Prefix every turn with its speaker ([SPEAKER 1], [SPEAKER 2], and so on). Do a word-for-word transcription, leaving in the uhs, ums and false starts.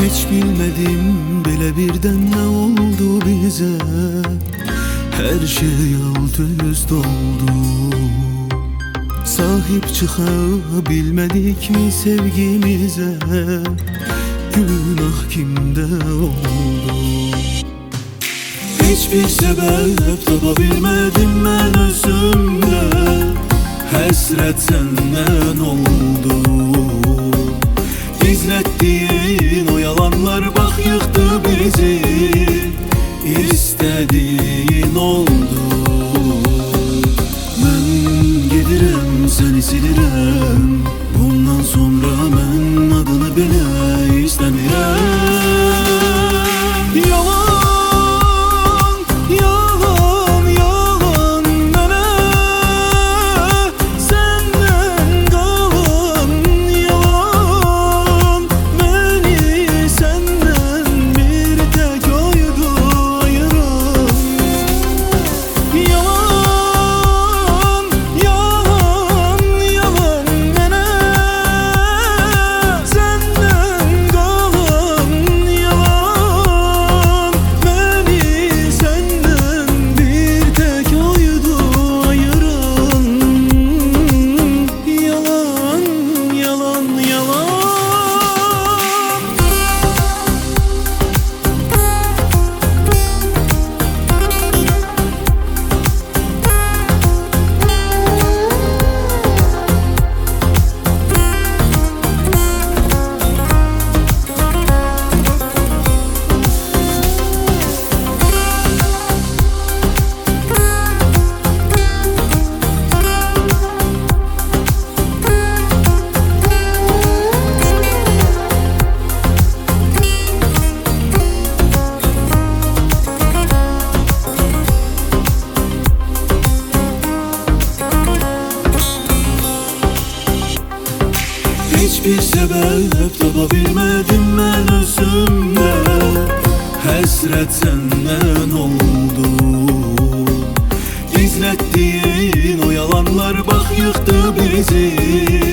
[SPEAKER 1] Hiç bilmedim belə birden ne oldu bize. Her şey alt üst oldu. Sahip çıkabilmedik mi sevgimize? Günah kimde oldu? Hiçbir sebep tapabilmedim ben özümde. Hasret senden oldu. Gizlettiğin o yalanlar bak yıktı bizi. İstediğin oldu. Ben gidirem seni silirem. Bundan sonra ben adını bile istemiyorum. Yalan hiçbir sebep tapabilmedim ben özümde. Hasret senden oldu. Gizlettiğin o yalanlar bak yıktı bizi.